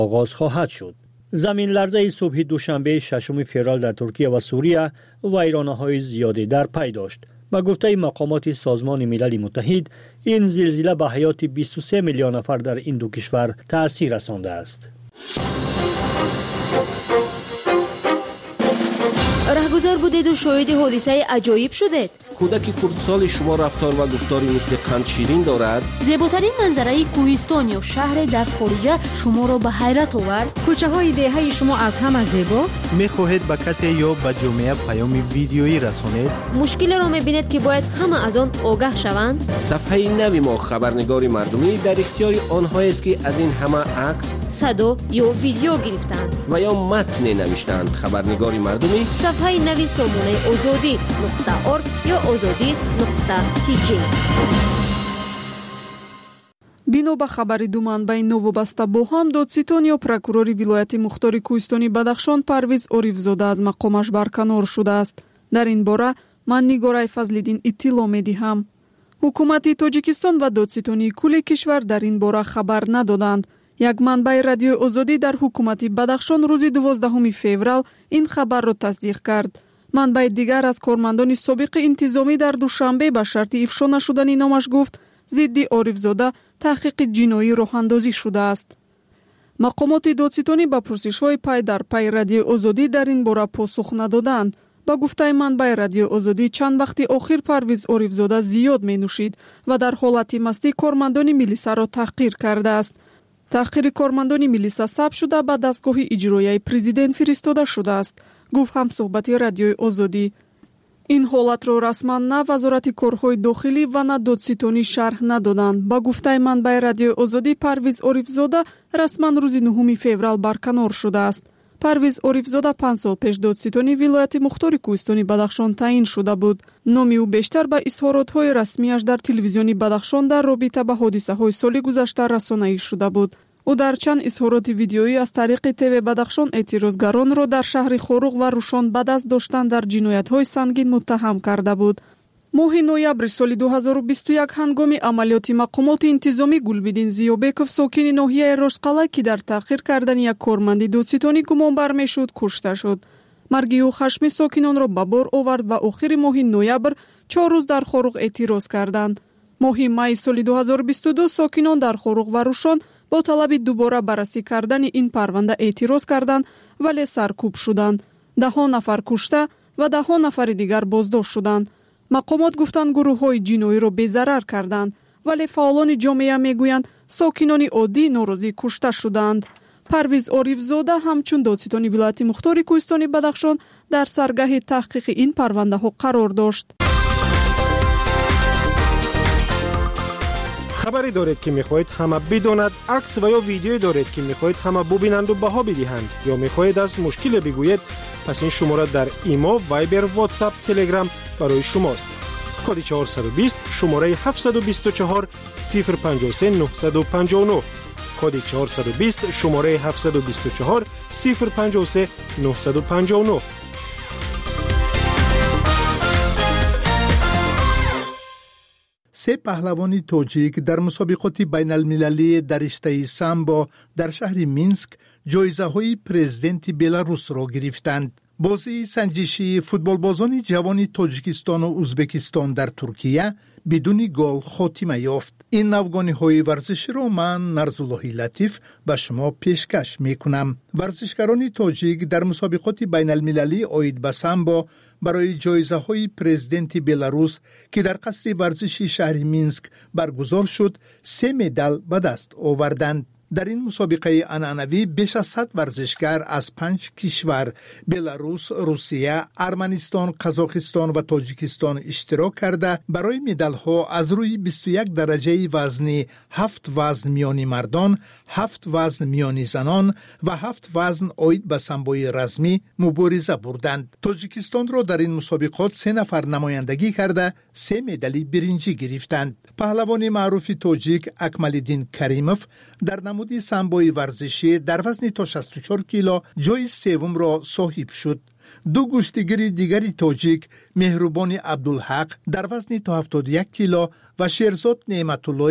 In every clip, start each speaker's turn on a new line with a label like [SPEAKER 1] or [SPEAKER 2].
[SPEAKER 1] آغاز خواهد شد. زمین لرزه صبح دوشنبه 6 فوریه در ترکیه و سوریه ویرانه‌های زیادی در پی داشت. با گفته مقامات سازمان ملل متحد، این زلزله به حیات 23 میلیون نفر در این دو کشور تأثیر رسانده است.
[SPEAKER 2] رهگذر بودید و شاهد حادثه عجایب شدید.
[SPEAKER 3] کودک خردسال شما رفتار و گفتاری مثل قند شیرین دارد.
[SPEAKER 2] زیباترین منظره کوهستان یا شهر در خارج شما را به حیرت آورد.
[SPEAKER 4] کوچه های دهه شما از همه زیباست.
[SPEAKER 5] میخواهید به کسی یا به جامعه پیام ویدیویی رسانید؟
[SPEAKER 2] مشکل را میبینید که باید همه از آن آگاه شوند.
[SPEAKER 3] صفحه نوی ما خبرنگار مردمی در اختیار آنهایی است که از این همه عکس،
[SPEAKER 2] صدا یا ویدیو گرفتند
[SPEAKER 3] و یا متن نوشتند. خبرنگار مردمی
[SPEAKER 2] صفحه نوی سامانه azadi.org یا azadi.tg.
[SPEAKER 4] бино ба хабари ду манбаи новобаста бо ҳам додситон ё прокурори вилояти мухтори кӯҳистони бадахшон Парвиз Орифзода аз мақомаш барканор шудааст. дар ин бора ман Нигораи Фазлиддин иттилоъ медиҳам. ҳукумати Тоҷикистон ва додситони кулли кишвар дар ин бора хабар надоданд. як манбаи радиои озодӣ дар ҳукумати Бадахшон рӯзи 12 феврал ин хабарро тасдиқ кард. манбаи дигар аз кормандони собиқи интизомӣ дар душанбе ба шарти ифшо нашудани номаш гуфт зидди Орифзода таҳқиқи ҷиноӣ роҳандозӣ шудааст. мақомоти додситонӣ ба пурсишҳои пай дар пай радиои озодӣ дар ин бора посух надоданд. ба гуфтаи манбаи радиои озодӣ чанд вақти охир Парвиз Орифзода зиёд менӯшид ва дар ҳолати мастӣ кормандони милисаро таҳқир кардааст. таҳқири кормандони милиса сабт шуда ба дастгоҳи иҷроияи президент фиристода шудааст, гуфт ҳамсуҳбати радиои озодӣ. ин ҳолатро расман на вазорати корҳои дохилӣ ва на додситонӣ шарҳ надоданд. ба гуфтаи манбаи радиои озодӣ Парвиз Орифзода расман рӯзи 9 феврал барканор шудааст. Парвиз Орифзода 5 сол пеш додситони вилояти мухтори кӯҳистони Бадахшон таъин шуда буд. номи ӯ бештар ба изҳоротҳои расмияш дар телевизиони Бадахшон дар робита ба ҳодисаҳои соли гузашта расонаӣ шуда буд. ӯ дар чанд изҳороти видеоӣ аз тариқи ТВ Бадахшон эътирозгаронро дар шаҳри Хоруғ ва Рӯшон ба даст доштан дар ҷиноятҳои сангин муттаҳам карда буд. моҳи ноябри соли 2021 ҳангоми амалиёти мақомоти интизомӣ Гулбидин Зиёбеков, сокини ноҳияи Ростқалъа, ки дар таъқир кардани як корманди додситонӣ гумонбар мешуд, кушта шуд. марги ӯ хашми сокинонро ба бор овард ва охири моҳи ноябр 4 рӯз дар Хоруғ эътироз карданд. моҳи майи соли 2022 сокинон дар Хоруғ ва Рӯшон бо талаби дубора баррасӣ кардани ин парванда эътироз карданд, вале саркӯб шуданд. 10 нафар кушта ва 10 нафари дигар боздошт шуданд. мақомот гуфтанд гурӯҳҳои ҷиноиро безарар карданд, вале фаъолони ҷомеа мегӯянд сокинони оддӣ норозӣ кушта шуданд. Парвиз Орифзода ҳамчун додситони вилояти мухтори кӯҳистони Бадахшон дар саргаҳи таҳқиқи ин парвандаҳо қарор дошт.
[SPEAKER 6] خبری دارید که میخواهید همه بداند، عکس و یا ویدیویی دارید که میخواهید همه ببینند و بها بدهند، یا میخواهید از مشکل بگویید، پس این شماره در ایما، وایبر، واتساپ، تلگرام برای شماست. کد 420 شماره 724 053 959. کد 420 شماره 724 053 959.
[SPEAKER 7] سه پهلوانی توجیک در مسابقات بین المللی در رشته سامبو در شهر مینسک جایزه های پرزیدنت بلاروس را گرفتند. بازی سنجشی فوتبالبازان جوان تاجیکستان و ازبکستان در ترکیه بدون گل خاتمه یافت. این نوگانی های ورزشی را من نرزاللهی لطیف به شما پیشکش میکنم. ورزشکاران تاجیک در مسابقات بین المللی آید به سامبو برای جایزه های پرزیدنت بلاروس که در قصر ورزشی شهر مینسک برگزار شد 3 مدال به دست آوردند. در این مسابقه عنعنوی بیش از 100 ورزشکار از 5 کشور بلاروس، روسیه، ارمنستان، قزاقستان و تاجیکستان اشتراک کرده برای مدال ها از روی 21 درجه وزنی 7 وزن میانی مردان، 7 وزن میانی زنان و 7 وزن آید به سامبوی رزمی مبارزه بردند. تاجیکستان را در این مسابقات 3 نفر نمایندگی کرده 3 مدال برنجی گرفتند. پهلوان معروف تاجیک اکمالدین کریموف در نمود سامبوی ورزشی در وزن تا 64 کیلو جای سوم را صاحب شد. دو گشتیگر دیگری تاجیک مهربان عبدالحق در وزن تا 71 کیلو و شیرزاد نعمت‌اللهیف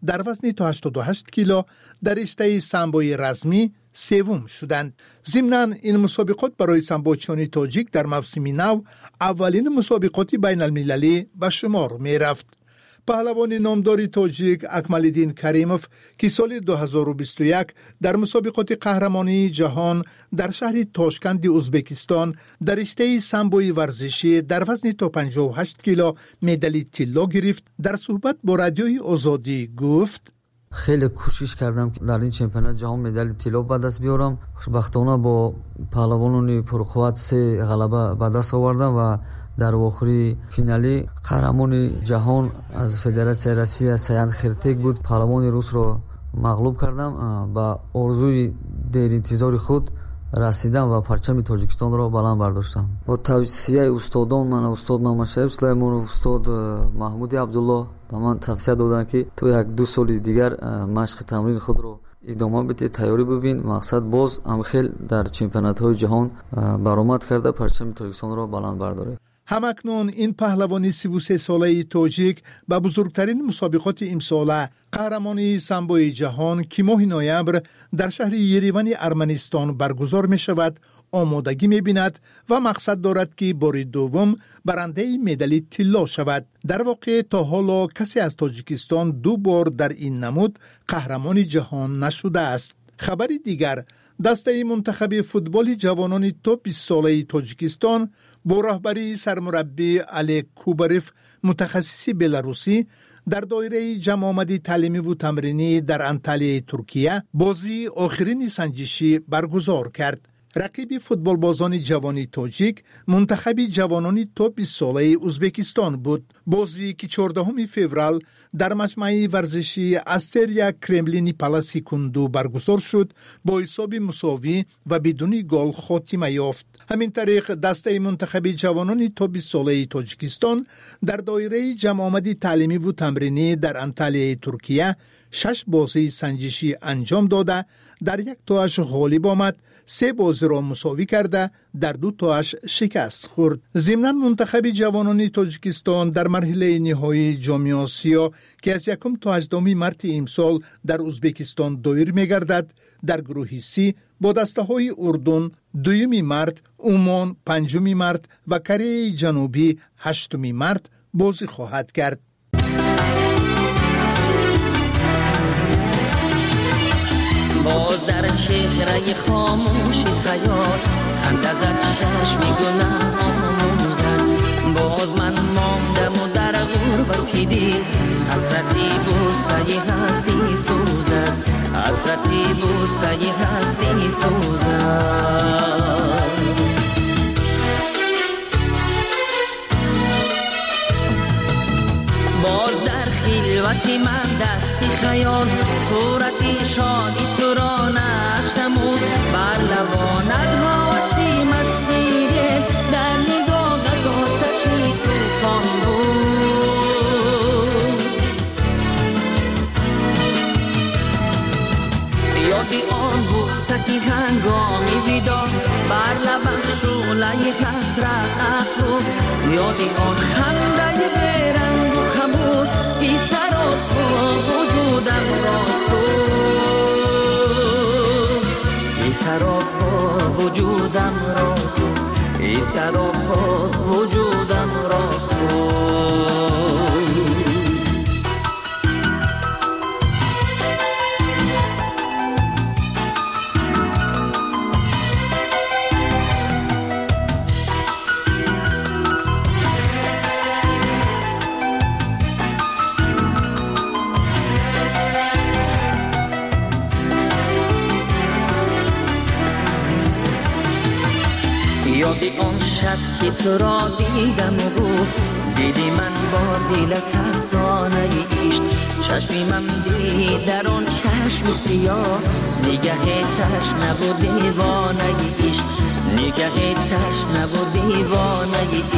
[SPEAKER 7] در وزن تا 88 کیلو در رشته سامبوی رزمی سوم شدند. ضمناً این مسابقات برای سامبوچیان تاجیک در موسم نو اولین مسابقات بین المللی به شمار می رفت. پهلوان نامدار تاجیک اکمالدین کریموف که سال 2021 در مسابقات قهرمانی جهان در شهر تاشکند ازبکستان در رشته سامبوی ورزشی در وزن تا 58 کیلو مدال طلا گرفت، در صحبت با رادیوی آزادی گفت:
[SPEAKER 8] خیلی کوشش کردم که در این چمپیونات جهان مدال طلا به دست بیارم. خوشبختانه با پهلوانان پرقوت 3 غلبه به دست آوردم و در آخری فینالی قهرمان جهان از فدراسیون روسیه سیان خرتک بود. پهلوان روس را مغلوب کردم. با آرزوی دیر انتظار خود رسیدم و پرچم تاجیکستان را بلند برداشتم. با توصیه استادان من، استاد محمد شریف سلیمانov، استاد محمود عبدالله به من توصیه دادند که تو 1-2 سال دیگر مشق تمرین خود را ادامه بده، تیاری ببین. مقصد باز هم خیلی در چمپیونات های جهان برآمد کرده پرچم تاجیکستان را بلند برداره.
[SPEAKER 7] همکنون این پهلوانی 33 ساله تاجیک به بزرگترین مسابقات امساله قهرمانی سامبوی جهان که ماه نوامبر در شهر یریوان ارمنستان برگزار می شود آمادگی می بیند و مقصد دارد که بار دوم برنده مدال طلا شود. در واقع تا حالا کسی از تاجیکستان 2 بار در این نمود قهرمان جهان نشده است. خبر دیگر، دسته منتخب فوتبال جوانان تا 20 ساله تاجیکستان با رهبری سرمربی علی کوباروف متخصص بلاروسی در دایره جمع آمدی تعلیمی و تمرینی در انطالیه ترکیه بازی آخرین سنجشی برگزار کرد. رقیب فوتبال بازان جوانی تاجیک منتخب جوانان تا 20 ساله ازبکستان بود. بازی که 14 فوریه در مجمع ورزشی استریا کرملینی پالاسی کندو برگزار شد با حساب مساوی و بدون گل خاتمه یافت. همین طریق دسته منتخب جوانان تا 20 ساله تاجیکستان در دایره جمع آمدی تعلیمی و تمرینی در انطالیه ترکیه 6 بازی سنجشی انجام داده در 1 تاش غالب آمد، 3 بازی را مساوی کرده در 2 تاش شکست خورد. ضمناً منتخب جوانان تاجیکستان در مرحله نهایی جام آسیا که از 1 تا 18 مارس امسال در ازبکستان دایر می‌گردد در گروه سی با دسته‌های اردن 2 مارس، عمان 5 مارس و کره جنوبی 8 مارس بازی خواهد کرد.
[SPEAKER 9] باز در چهره خاموش خیال خنده زد چشمی گناه آموزد. باز من ماندم و در غربتی دل حسرتی بوسه هستی سوزد، حسرتی بوسه هستی سوزد. باز در خلوتی من دستی خیال صورتی شادی تو را نشتمون بر لبانت واسی مستی دل در نگاهت آتشی توفان بود. یادی آن بود سکی هنگامی بیدار بر لبم شعله حسرت افروخت. یادی آن خنده برنگ و خموش ای سراب وجودم را سوخت، ای سراب وجودم را سوخت، ای سراب وجودم را سوخت. یادی آن شب که تو را دیدم و گفت دیدی من با دلت افسانه عشق. چشمی من دید در آن چشم سیاه نگه تشنه و دیوانه عشق، نگه تشنه و دیوانه عشق.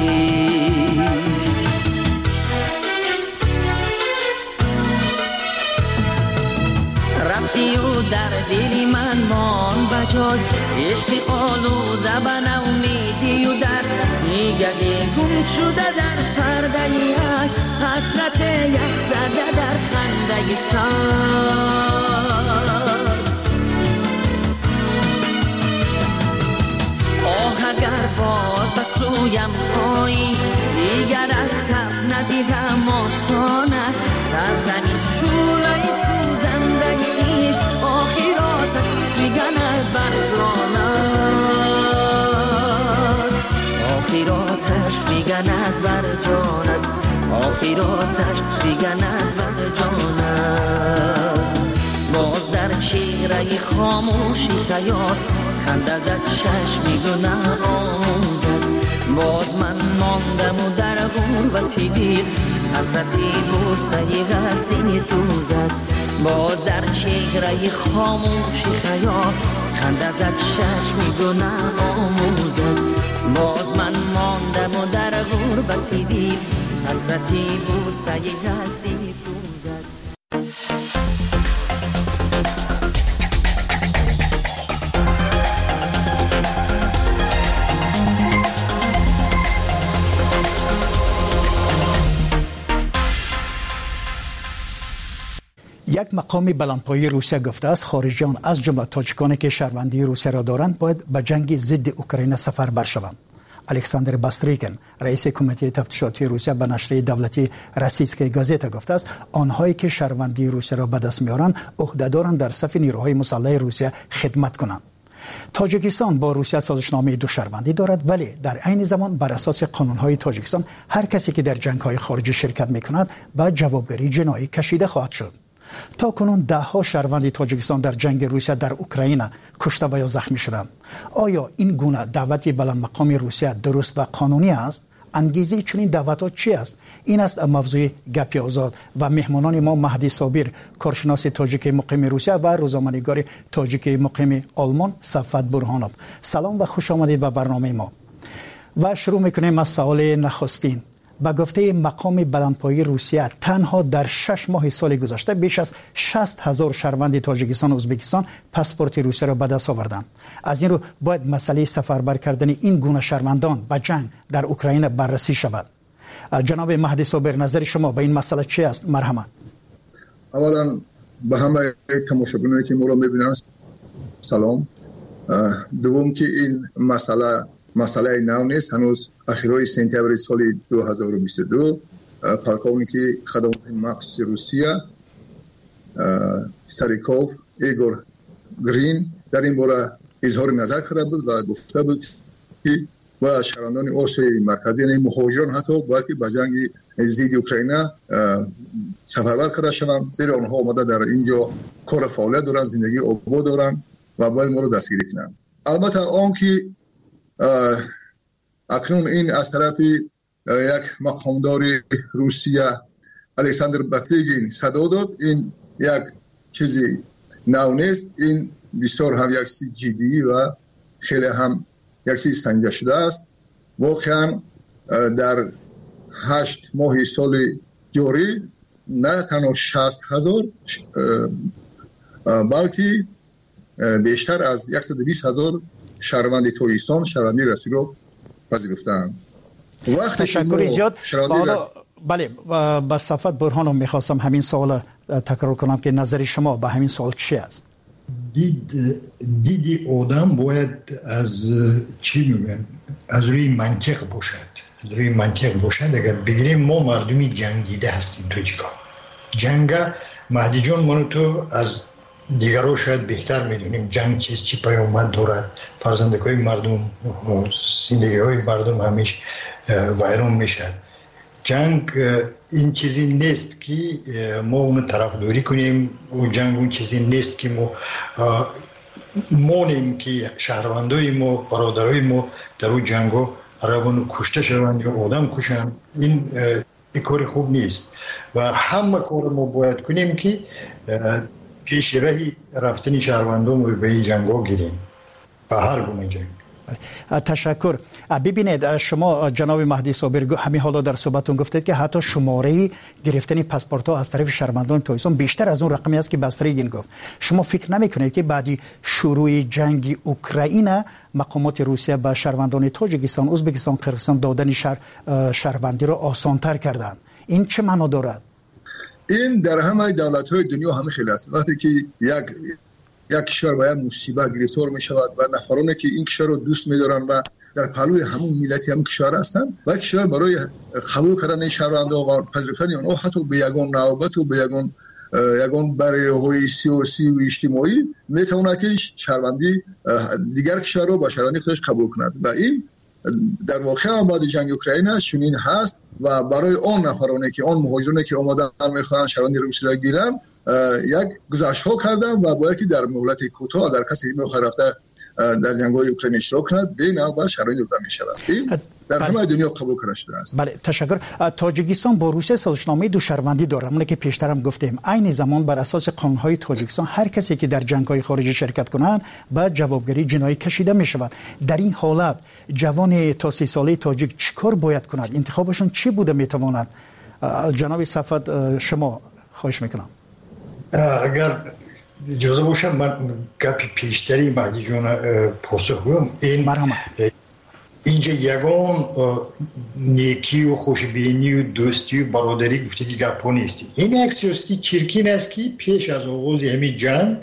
[SPEAKER 9] رفتی و در دلی من مان بجای عشق آلوده به نومیدی و در نگه گم شده در پرده عشق حسرت یک زده در خنده سر آه اگر باز به سویم آیی دیگر از کف ندیدم آسانت در زمین شعله سوزنده ایش آخراتش جگنت بر جانت آخراتش دیگنت بر جانت آخراتش دیگنت بر جانت باز در چهره خاموشی خیال خنده زد چشمی گناه آموزد باز من ماندم و در غربتی دیر حسرتی بوسه غستی سوزد باز در چهره خاموشی خیال خنده زد چشمی گناه آموزد باز من ماندم و در غربتی دیر حسرتی بوسه غستی سوزد
[SPEAKER 10] یک مقام بلندپایه روسیه گفته است خارجیان از جمله تاجیکانی که شهروندی روسیه را دارند باید به جنگ ضد اوکراین سفربر شوند. الکساندر باستریکن رئیس کمیته تفتیشاتی روسیه به نشریه دولتی روسیسکای گازتا گفته است آنهایی که شهروندی روسیه را به دست میارند عهدهدارند در صف نیروهای مسلح روسیه خدمت کنند. تاجیکستان با روسیه سازشنامه دو شهروندی دارد ولی در عین زمان بر اساس قانونهای تاجیکستان هر کسی که در جنگ‌های خارجی شرکت می‌کند به جوابگیری جنایی کشیده خواهد شد. تا کنون ده‌ها شهروند تاجیکستان در جنگ روسیه در اوکراین کشته و یا زخمی شدند. آیا این گونه دعوت بلند مقام روسیه درست و قانونی است؟ انگیزه چنین دعوت‌ها چی است؟ این است موضوع گپی آزاد و مهمانان ما مهدی صابر کارشناس تاجیک مقیم روسیه و روزنامه‌نگار تاجیک مقیم آلمان صفوت برهانوف. سلام و خوش آمدید به برنامه ما. و شروع می‌کنیم از سوال نخستین. با گفته مقام بلندپایه روسیه تنها در 6 ماه سال گذشته بیش از 60,000 شهروند تاجیکستان و ازبکستان پاسپورت روسیه را به دست آوردند. از این رو باید مسئله سفربر کردن این گونه شهروندان به جنگ در اوکراین بررسی شود. جناب مهدی صابر نظر شما به این مسئله چی است؟ مرحمت.
[SPEAKER 11] اولا به همه تماشاگرانی که ما را می‌بینند سلام. دوم که این مسئله نو نیست. هنوز اخیرای سپتامبر سال 2022 پالکونیک خدمات مخصوص روسیه ستاریکوف ایگور گرین در این باره اظهار نظر کرده بود و گفته بود که و شهروندان آسیای مرکزی یعنی مهاجران حتی باید که به جنگ ضد اوکراین سفربر کرده شوند زیرا آنها آمده در اینجا کار فعالیت دارند زندگی آباد دارند و باید ما رو دستگیری کنند. البته آن که اکنون این از طرف یک مقامدار روسیه الکساندر باستریکن صدا داد این یک چیزی نو نیست. این بسیار هم یک چیز جدی و خیلی هم یک چیز سنجیده شده است. واقعا در 8 ماه سال جاری نه تنها 60,000 بلکه بیشتر از 120,000 شهروند تاجیکستان شهروندی رسمی رو پذیرفتند.
[SPEAKER 10] تشکر زیاد. بله با صفوت برهانوف میخواستم همین سوال تکرار کنم که نظر شما به همین سوال چی است؟
[SPEAKER 12] دید آدم باید از چی میگن از روی منطق باشد. اگر بگیریم ما مردمی جنگیده هستیم تاجیکان. جنگ مهدی جان منو تو از دیگرها شاید بهتر میدونیم جنگ چی پیامد دارد. فرزندکای مردم زندگی های مردم همیشه ویران میشد. جنگ این چیزی نیست که ما اون طرفداری کنیم و جنگ اون چیزی نیست که ما مونیم که شهروندای ما برادرای ما در اون جنگو روان کشته شوند یا آدم کشند. این کار خوب نیست و همه کار ما باید کنیم که پیش راه رفتن شهروندان رو به این جنگا گیریم به هر گونه جنگ.
[SPEAKER 10] تشکر. ببینید شما جناب مهدی صابر همین حالا در صحبتتون گفتید که حتی شماره گرفتن پاسپورت ها از طرف شهروندان تویسون بیشتر از اون رقمی است که بستریگین گفت. شما فکر نمیکنید که بعد شروع جنگ اوکراین مقامات روسیه به شهروندان تاجیکستان، ازبکستان، قرقیزستان دادن شهروندی را آسان‌تر کردن؟ این چه معنا دارد؟
[SPEAKER 11] این در همه دولت‌های دنیا همه خیلی است. وقتی که یک کشور با یک مصیبت گرفتار می شود و نفرانی که این کشور رو دوست می دارن و در پهلوی همون ملت همون کشور هستن و کشور برای قبول کردن شهروندان و پذیرفتن آنها حتی به یگان نوبت و به یگان برایهای سیاسی و اجتماعی می تواند که شهروندی دیگر کشور رو با شهروندی خودش قبول کند و این در واقع هم بعد جنگ اوکراین چنین هست و برای آن نفرانی که آن مهاجرانی که آمدن میخوان شهروندی روسی را گیرن یک گزارش ها کردن و باید که در مهلت کوتاه اگر کسی میخواد رفته در جنگ‌های اوکراین اشتراک کند به نوع با شرایط داده میشود. این در همه دنیا قبول کرده شده است.
[SPEAKER 10] بله تشکر. تاجیکستان با روسیه سازشنامه دو شهروندی داره، همون که پیشتر هم گفتیم. عین زمان بر اساس قانون‌های تاجیکستان هر کسی که در جنگ‌های خارجی شرکت کنند به جوابگیری جنایی کشیده میشود. در این حالت جوان تا 30 ساله تاجیک چیکار باید کند؟ انتخابشون چی بوده میتواند؟ جناب صفت شما خواهش میکنم.
[SPEAKER 12] اگر اجازه باشه من گپی پیشتری مهدی جان پاسخ بدم. این اینجا یگان نیکی و خوشبینی و دوستی و برادری گفته که گپ نیست. این یک سیاسی چرکین است که پیش از آغاز همین جنگ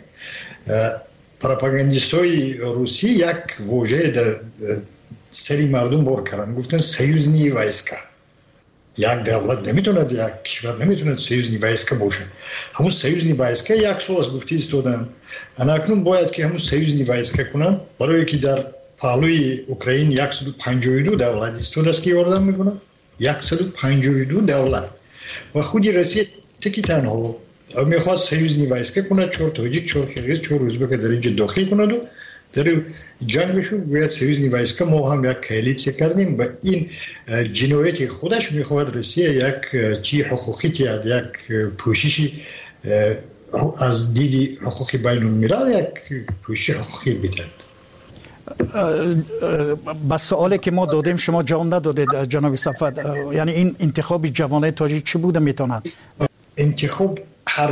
[SPEAKER 12] پروپاگاندیستای روسی یک واژه در سری مردم بار کردن، گفتن سیوزنی وایسکا. یک دولت نمیتوند، یک کشور نمیتوند سیوزنی وایسکا باشه. همون سیوزنی وایسکا یک سال از گفته ایستادن. اکنون باید که همون سیوزنی وایسکا کنن برای که در پهلوی اوکراین 152 دولت ایستاد است که یاردن میکنن. 152 دولت و خودی روسیه تکی تنها میخواد سیوزنی وایسکا کنه، 4 تاجیک، 4 قرقیز، 4 ازبک در اینجا داخل کند و در جنگشو باید سیوزنی وایسکا ما هم یک کالیسیه کردیم و این جنایت خودش میخواد روسیه یک چی حقوقی تیاد، یک پوششی از دیدی حقوقی بین الملل، یک پوشش حقوقی بیدند.
[SPEAKER 10] بس سوالی که ما دادیم شما جواب ندادید جناب صفت. یعنی این انتخاب جوانای تاجیک چی بوده میتواند؟
[SPEAKER 12] انتخاب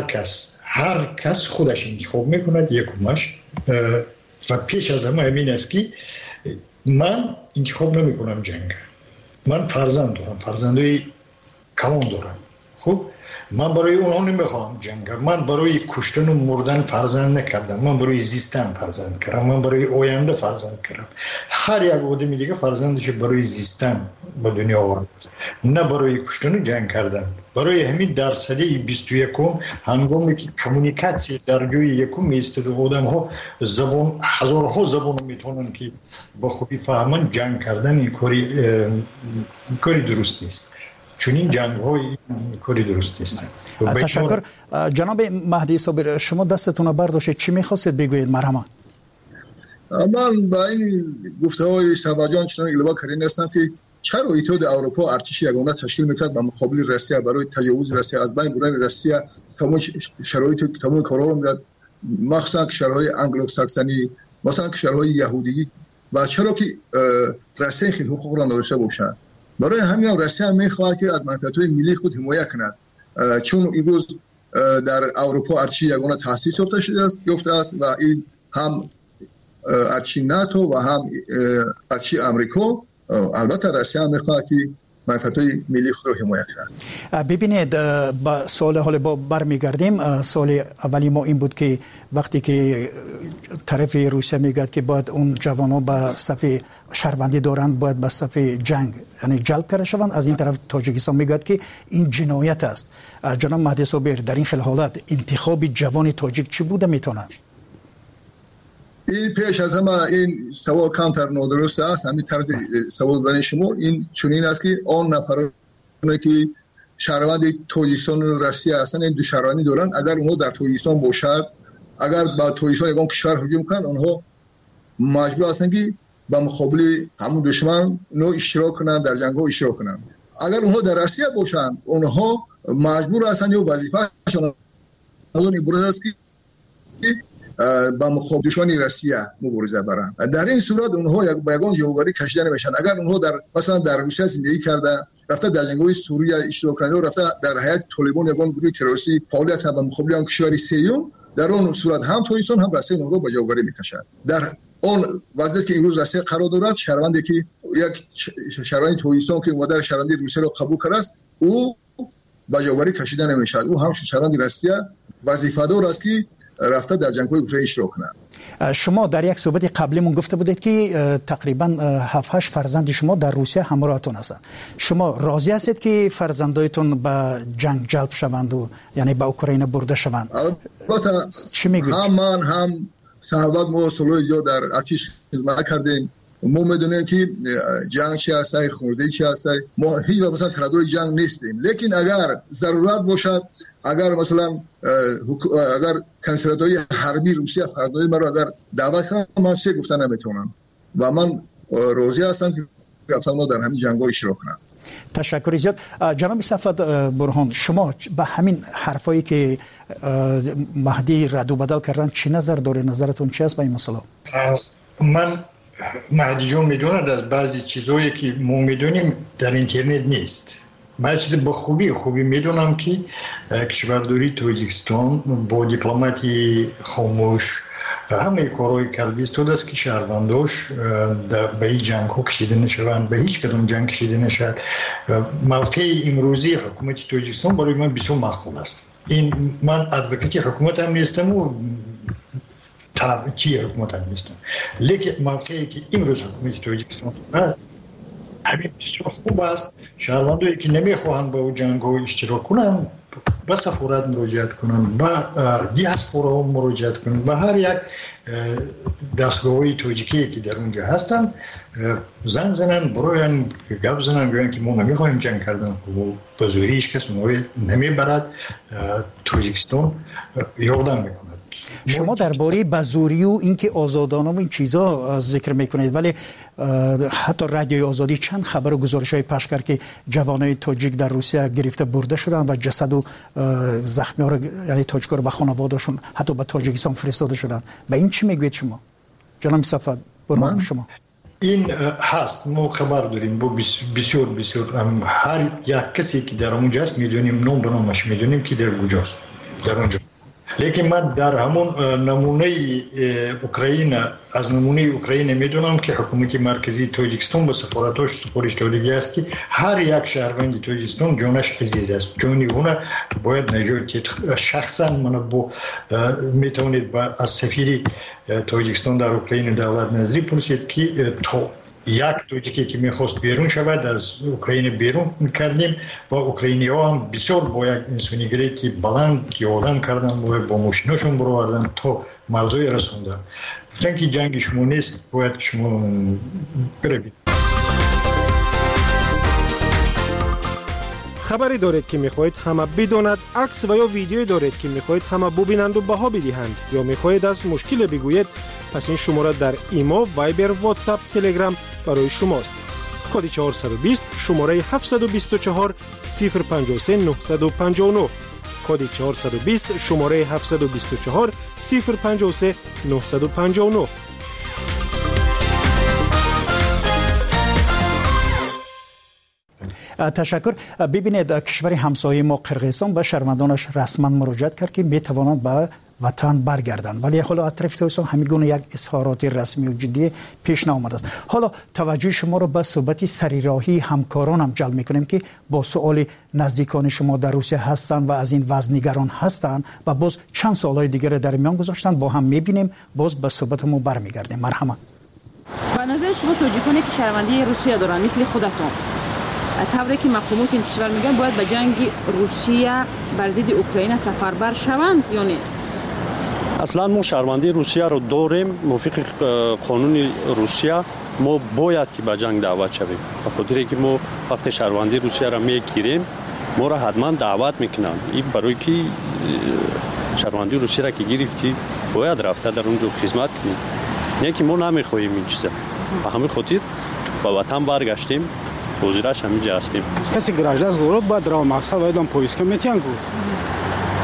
[SPEAKER 12] هر کس خودش انتخاب میکند یکمش و پیش از همه همین است که من انتخاب نمی کنم جنگ. من فرزند دارم، فرزندای کلان دارم. خب من برای اونها نمیخوام جنگ. من برای کشتن و مردن فرزند نکردم، من برای زیستن فرزند کردم، من برای آینده فرزند کردم. هر یک آدمی دیگه فرزندش برای زیستن به دنیا آورد، نه برای کشتن و جنگ کردن. برای همین در سده 21 هنگامی که کمونیکاسیون در جای یکم ایستاده آدم ها زبان هزارها زبان میتونن که با خوبی فهمن جنگ کردن این کاری درست نیست. چون این جنگ های کاری درست نیست.
[SPEAKER 10] تشکر. جناب مهدی صابر شما دستتون برداشت، چی میخواستید بگویید؟ مرحبا.
[SPEAKER 11] من با این گفته های سباجان چنان الوا کردن هستم که چرا اتحاد اروپا ارتش یگانه تشکیل میکرد به مقابل روسیه برای تجاوز روسیه، از بین بردن روسیه تمام شرایط تمام کارا رو میداد، مخصوصا کشورهای انگلو ساکسونی، مثلا کشورهای یهودی، و چرا که روسیه خیلی حقوق را نداشته باشند. برای همین روسیه میخواهد که از منفعت‌های ملی خود حمایت کند، چون امروز در اروپا ارتش یگانه تأسیس یافته است و این هم ارتش ناتو و هم ارتش آمریکا. البته روسیه هم میخواهد که منفعت‌های ملی خود را حمایت کند.
[SPEAKER 10] ببینید با سوال حال با برمیگردیم. سوال اولی ما این بود که وقتی که طرف روسیه میگه که باید اون جوانان به صف شهروندی دارند باید به صف جنگ یعنی جلب کرده شوند، از این طرف تاجیکستان میگه که این جنایت است. جناب مهدی صابر در این خیل حالت انتخاب جوان تاجیک چی بوده میتونه؟
[SPEAKER 11] این پیش از همه این سوال کمتر نادرست است. همین طرز سوال برای شما این چنین است که آن نفرانی که شهروند تاجیکستان و روسیه هستند این دو شهروندی دارند، اگر اونها در تاجیکستان باشد، اگر با تاجیکستان یگان کشور هجوم کنند، آنها مجبور هستند که با مقابل همون دشمن نوع اشتراک کنند، در جنگ ها اشتراک کنند. اگر اونها در روسیه باشند، اونها مجبور هستند یا وظیفه‌شان این بود است که با مقابل دشمن روسیه مبارزه برند. در این صورت اونها یک بیگان یاوری کشیده نمیشن. اگر اونها مثلا در روسیه زندگی کرده، رفته در جنگ‌های سوریه اشتراک کرده، رفته در هیئت طالبان یگان گروه تروریستی فعالیت کرده مقابل آن کشور سوم، در اون صورت هم تویسون هم روسیه اونها به یاوری میکشد. در اون وضعیتی که امروز روسیه قرار دارد، شهروندی که یک شهروند تویسون که اومده شهروندی روسیه را قبول کرده است، او به یاوری کشیده نمیشد. او هم شهروند روسیه وظیفه‌دار است که رفته در جنگ‌های اوکراین اشتراک کنه.
[SPEAKER 10] شما در یک صحبت قبلیمون گفته بودید که تقریبا 7-8 فرزند شما در روسیه همراهتون هستند. شما راضی هستید که فرزندایتون به جنگ جلب شوند و یعنی به اوکراین برده شوند؟
[SPEAKER 11] البته
[SPEAKER 10] چی میگید؟
[SPEAKER 11] هم من هم صحبت ما سالهای زیاد در ارتش خدمت کردیم. ما میدونیم که جنگ چی هست، خونریزی چی هست. ما هیچ وقت مثلا طرفدار جنگ نیستیم، لیکن اگر ضرورت باشد، اگر مثلا اگر کنسولات‌های حربی روسیه فرزندای مرا اگر دعوت کنن، من سه گفتن نمیتونم و من راضی هستم که رفتم ما در همین جنگ‌ها اشتراک کنم.
[SPEAKER 10] تشکر زیاد. جناب صفوت برهان، شما به همین حرفایی که مهدی رد و بدل کردن چی نظر داره؟ نظرتون چی است به این مسئله؟
[SPEAKER 12] من مهدی جون میدوند از بعضی چیزایی که ما میدونیم در اینترنت نیست. من چیز با خوبی میدونم که کشورداری تاجیکستان با دیپلماتی خاموش همه کارهای کرده است که شهرونداش به این جنگ ها کشیده نشوند، به هیچ کدام جنگ کشیده نشد. موقع امروزی حکومت تاجیکستان برای من بسیار مقبول است. این من ادوکیت حکومت هم نیستم و طرفدار حکومت هم نیستم، لیکن موقعی که امروز حکومت تاجیکستان همین بسیار خوب است. شهروندایی که نمیخواهند با جنگ ها اشتراک کنند به سفارت مراجعت کنند، به دیاسپورا مراجعت کنند، به هر یک دستگاه‌های تاجیکی که در اونجا هستند زنگ زنن، برای گپ زنن، بگن که ما نمیخواهیم جنگ کردن و به زوری هیچ کس ما نمیبرد. تاجیکستان یادم میکنه.
[SPEAKER 10] شما درباره بازوری و اینکه آزادانه و این چیزا ذکر میکنید، ولی حتی رادیوی آزادی چند خبر و گزارش‌های پخش کرد که جوانای تاجیک در روسیه گرفته برده شدن و جسد و زخمی‌ها رو یعنی تاجیک‌ها رو به خانواده‌شون حتی به تاجیکستان فرستاده شدن. به این چی میگوید شما؟ جناب صفوت برمان شما.
[SPEAKER 12] این هست، ما خبر داریم با بسیار هر یک کسی که در اونجا است میدونیم، نام به نامش میدونیم که در کجاست در اونجا. لیکن من در همون نمونه اوکراین از نمونه اوکراین میدونم که حکومت مرکزی تاجیکستان به سفارتاش سپارش داده است که هر یک شهروند تاجیکستان جانش عزیز است، جانی اون باید نجات. شخصا من با میتونید از سفیر تاجیکستان در اوکراین دولت نظری پرسید که تو یک تاجیکی که میخواست بیرون شود از اوکراین بیرون کردیم و اوکراینی ها هم بسیار با یک انسانیگریتی بلند یادن کردن و با ماشیناشون بروردن تا مرزوی رسوندن. گفتن که جنگ شما نیست، باید شما بروید.
[SPEAKER 6] خبری دارید که میخواهید همه بداند، عکس و یا ویدیویی دارید که میخواهید همه ببینند و بها بدهند، یا میخواهید از مشکل بگویید، پس این شماره در ایما، وایبر، واتساپ، تلگرام برای شماست. کد 420 شماره 724 053 959. کد 420 شماره 724 053 959.
[SPEAKER 10] تشکر. ببینید کشور همسایه ما قرقیزستان به شهروندانش رسما مراجعت کرد که میتوانند به وطن برگردند، ولی حالا اطراف تاجیکستان همیگونه یک اظهارات رسمی و جدی پیش نیامده است. حالا توجه شما را به صحبت سریراهی همکاران هم جلب میکنیم که با سوال نزدیکان شما در روسیه هستند و از این وضع نگران هستند و باز چند سوالای دیگر در میان گذاشتند، با هم میبینیم، باز به صحبتمون برمیگردیم. مرحمت.
[SPEAKER 13] به نظر شما تاجیکانی که شهروندی روسیه دارن مثل خودتون، طوری که مقامات این کشور میگن باید به جنگ روسیه بر ضد اوکراین سفربر شوند یا نه؟
[SPEAKER 14] اصلا ما شهروندی روسیه رو داریم، موافق قانون روسیه ما باید که به جنگ دعوت شویم. به خاطر که ما وقتی شهروندی روسیه را میگیریم ما را حتما دعوت میکنن. این برای که شهروندی روسیه را که گرفتی باید رفته در اونجا خدمت کنیم، نه که ما نمیخواهیم این چیزا. به همین خاطر به وطن برگشتیم، حاضرش همینجا هستیم.
[SPEAKER 15] کسی گراجدار ضرورت باید رو مقصد باید هم پویسکه میتین کو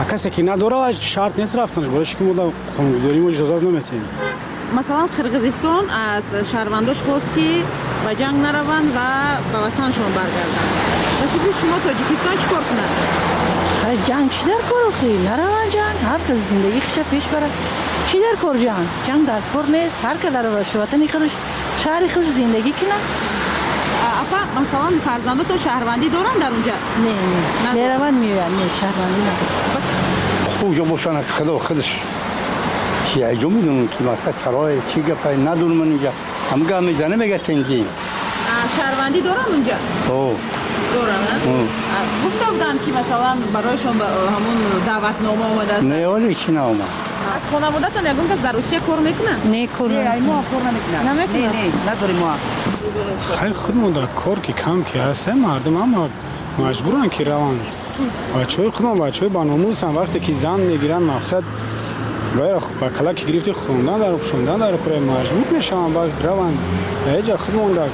[SPEAKER 15] کسی که نداره شرط نیست رفتنش، برایش که ما قانونگذاری ما اجازه نمیتیم.
[SPEAKER 13] مثلا قرغیزستان از شهرونداش خواست که به جنگ نروند و به وطنشون برگردن. واسه شما تاجیکستان چیکار کنن؟
[SPEAKER 16] خیلی جنگ چی در کار خیلی نروند جنگ، هر کس زندگی خودش پیش بره. چی در کار جنگ در کار نیست، هر که در وطن خودش شهر خودش زندگی کنه.
[SPEAKER 13] اپا مثلا فرزندات تو شهروندی دارن در اونجا؟
[SPEAKER 16] نه میروند میوین، نه شهروندی ندارن.
[SPEAKER 17] اونجا باشن خدا خودش چی ایجا میدونن که مثلا سرای چی گپای ندونم من اینجا هم گام میزنه میگه تنظیم
[SPEAKER 13] شهروندی دارن اونجا؟ دارن. گفته بودن که مثلا برایشون همون دعوتنامه آمده است.
[SPEAKER 17] نه ولی چی نامه
[SPEAKER 13] از خانواده‌تون یگون کس در روسیه کار میکنن؟
[SPEAKER 16] نه کار نمیکنن.
[SPEAKER 13] ما کار نمیکنن.
[SPEAKER 16] نه نداریم ما.
[SPEAKER 15] خیلی خودمون در کار که کم که هستن مردم هم مجبورن که روان. بچه‌های خودمون بچه‌های باناموس هم وقتی که زن میگیرن مقصد باید با کلاک گرفتی خوندن در کره مجبور میشن با روان. اینجا خودمون در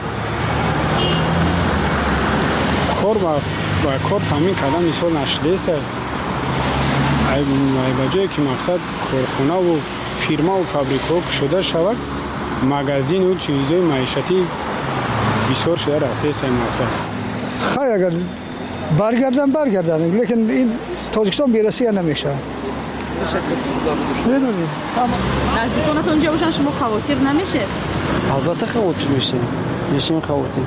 [SPEAKER 15] کار با کار تامین کردن مثال نشده است. ای بجایی که مقصد کارخانه و فیرما و فابریکا شده شود مغازین و چیزهای معیشتی بسیار شده رفته است مقصد.
[SPEAKER 18] خیلی اگر برگردن لیکن این تاجیکستان بیرسی نمیشه.
[SPEAKER 13] نزدیکانت اونجا باشن شما خواطر نمیشه؟
[SPEAKER 19] البته خواطر میشیم خواطر.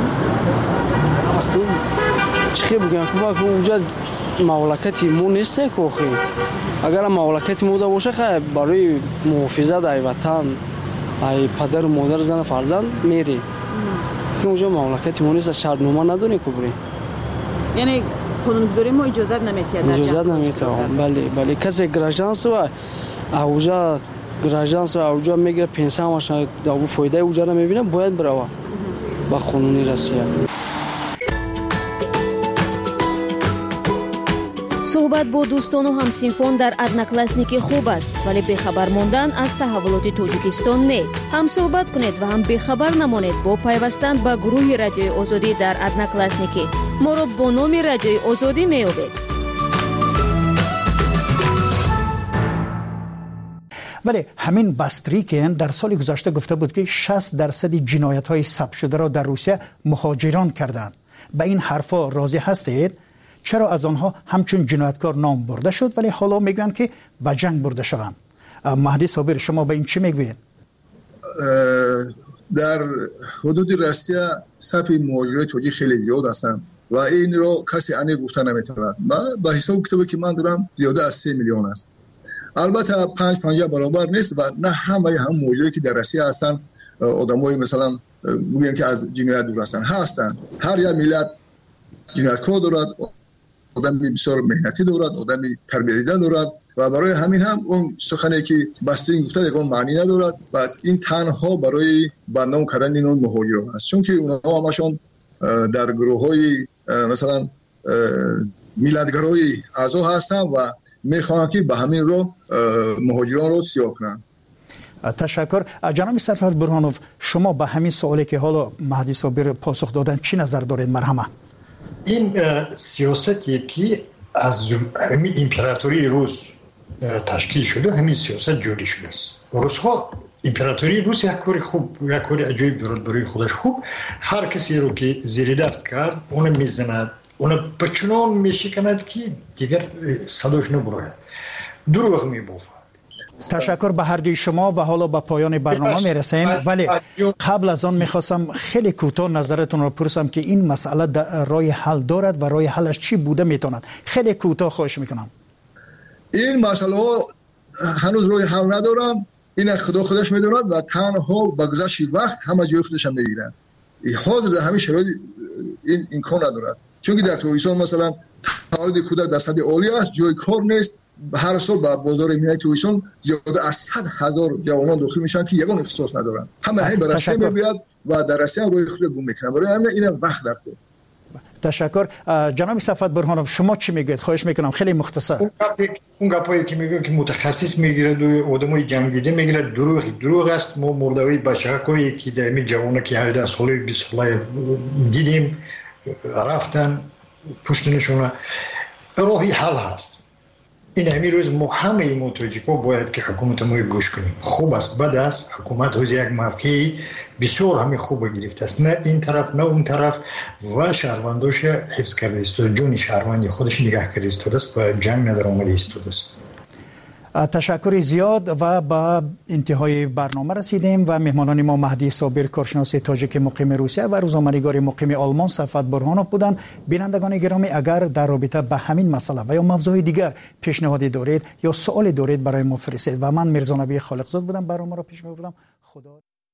[SPEAKER 19] چی بگم که اونجا مملکتی مو نیست که اگر مملکتی مو باشه خیلی برای محافظت ای وطن ای پدر و مادر زن فرزند میری که اونجا مملکتی مو نیست شرطنامه ندونی که بری
[SPEAKER 13] یعنی قانونگذاری ما اجازه نمیده
[SPEAKER 19] اجازه نمیده بله کسی گراجانس و اونجا میگه پنسیونش داو فایده اونجا نمیبینه باید بره با قانونی روسیه.
[SPEAKER 20] صحبت با دوستان و همسنفان در одноклассники خوب است ولی بخبر ماندن از تحولات تاجیکستان نه. هم صحبت کنید و هم بخبر نمانید با پیوستن به گروه رادیوی آزادی در одноклассники. ما را با نام رادیوی آزادی میابید.
[SPEAKER 10] ولی همین باستریکن در سال گذشته گفته بود که 60% جنایت‌های ثبت شده را در روسیه مهاجران کردند. به این حرفا راضی هستید؟ چرا از آنها همچون جنایتکار نام برده شد ولی حالا میگن که به جنگ برده شوند؟ مهدی صابر شما به این چی میگوید؟
[SPEAKER 11] در حدود روسیه صف مهاجرای تاجیک خیلی زیاد هستند و این رو کسی عنی گفته نمیتواند. با حساب کتابی که من دارم زیاده از 3 میلیون است. البته 5 برابر نیست و نه همه مهاجرایی که در روسیه هستند آدمای مثلا میگن که از جنایت دور هستند. هر یک ملت جنایتکار دارد، آدمی بسیار مهنتی دارد، آدمی تربیت دیده دارد و برای همین هم اون سخنی که باسترین گفته یکان معنی ندارد و این تنها برای بدنام کردن این مهاجران است، چون که اونها همشون در گروه‌های مثلا میلادگرای اعضا هستند و میخوان که به همین رو مهاجران رو سیاه کنند.
[SPEAKER 10] تشکر. جناب سرفرد برهانوف شما به همین سوالی که حالا مهدی صابر پاسخ دادن چی نظر دارید؟ مرحمه.
[SPEAKER 12] این سیاستی که از همین امپراتوری روس تشکیل شده همین سیاست جوری شده است. روس‌ها امپراتوری روس یک کار خوب یک کار عجیب دارد برای خودش خوب. هر کسی رو که زیر دست کرد اون میزند، اون بچنان میشکند که دیگر صداش نبراید، دروغ میبافد.
[SPEAKER 10] تشکر به هر دوی شما و حالا به پایان برنامه میرسیم، ولی قبل از آن میخواستم خیلی کوتاه نظرتون رو پرسم که این مسئله راه حل دارد و راه حلش چی بوده میتوند؟ خیلی کوتاه خواهش میکنم.
[SPEAKER 11] این مسئله هنوز راه حل ندارن، این خدا خودش میدوند و تنها با گذشت وقت همه جای خودش هم میگیرن. حاضر در همین شرایط این امکان ندارد، چون که در تاجیکستان مثلا تعداد کودک در سطح عالی است، جای کار نیست. هر سال با بازار ملی تاجیکستان زیاده از 100,000 جوانان داخل میشن که یگان اختصاص ندارن. همه به روسیه میاد و در روسیه هم روی خود گم میکنن. برای همین این وقت در خود.
[SPEAKER 10] تشکر. جناب صفوت برهانوف شما چی میگید؟ خواهش میکنم خیلی مختصر.
[SPEAKER 12] اون گپایی که میگن که متخصص میگیره و آدمای جنگیده میگیره دروغ است. ما مردوی بچه‌هایی که در می جوانه که 18 ساله 20 ساله دیدیم رفتن پشت نشونه. راهی حل هست. این همین روز ما همه ما تاجیک‌ها باید که حکومت ما گوش کنیم. خوب است بد است، حکومت روز یک موقعی بسیار همین خوب گرفته است، نه این طرف نه اون طرف، و شهرونداش حفظ کرده است، جون شهروند خودش نگاه کرده است و جنگ نداره اومده است.
[SPEAKER 10] تشکر زیاد و با انتهای برنامه رسیدیم و مهمانان ما مهدی صابر کارشناس تاجیک مقیم روسیه و روزنامه‌نگار مقیم آلمان صفوت برهانوف بودند. بینندگان گرامی، اگر در رابطه به همین مسئله و یا موضوع دیگر پیشنهادی دارید یا سوالی دارید برای ما فرستید و من میرزا نبی خالقزاد بودم، برنامه را پیش می‌بردم. خدا